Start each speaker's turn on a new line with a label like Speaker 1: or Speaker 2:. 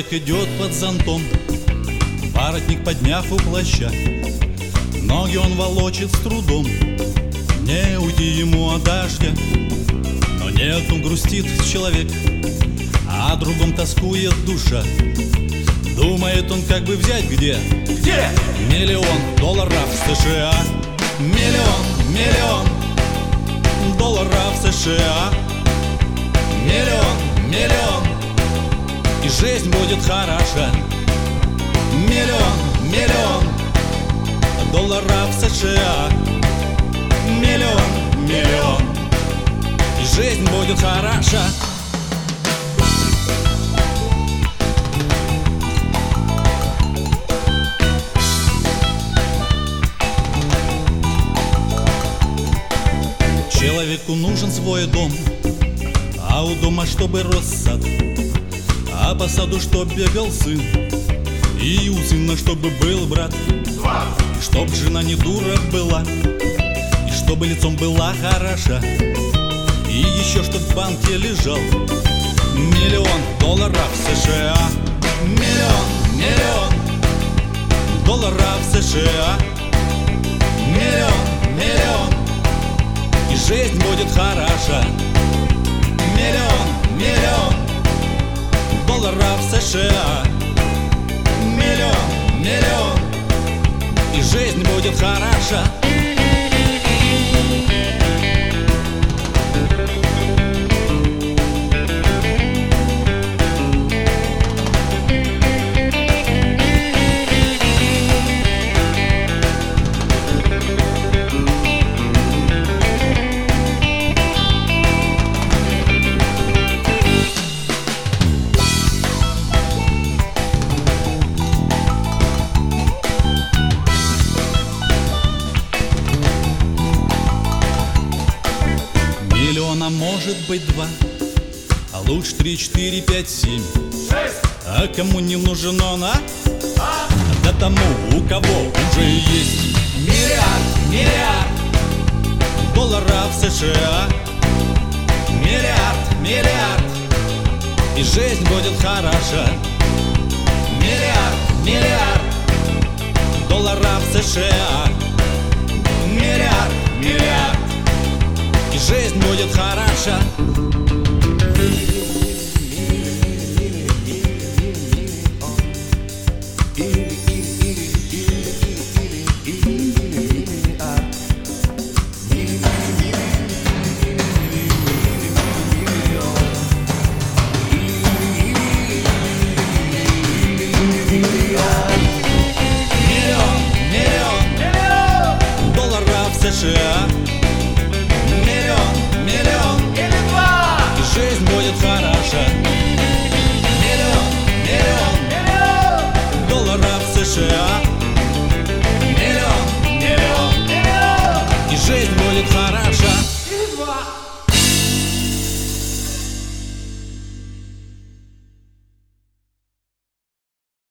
Speaker 1: Человек идет под зонтом, воротник подняв у плаща. Ноги он волочит с трудом, не уйти ему от дождя. Но нет, он грустит человек, а о другом тоскует душа. Думает он, как бы взять где?
Speaker 2: Где?
Speaker 1: $1 000 000 США. $1 000 000 США. Миллион, и жизнь будет хороша. $1 000 000 США. Миллион, и жизнь будет хороша. Человеку нужен свой дом, а у дома чтобы рос сад, а по саду чтоб бегал сын, и у сына чтобы был брат, и чтоб жена не дура была, и чтобы лицом была хороша, и еще чтоб в банке лежал $1 000 000 США. $1 000 000 США. Миллион, и жизнь будет хороша. $1 000 000 США. Миллион, и жизнь будет хороша. Миллиона может быть 2, а лучше 3, 4, 5, 7.
Speaker 2: 6.
Speaker 1: А кому не нужен он, а? Да тому, у кого уже есть миллиард долларов США. Миллиард, и жизнь будет хороша. Миллиард долларов США. Миллиард, и жизнь будет хороша. $1 000 000 долларов США. Миллион,
Speaker 2: Или 2.
Speaker 1: и жизнь будет хороша. $1 000 000 долларов США. Миллион, и жизнь будет хороша.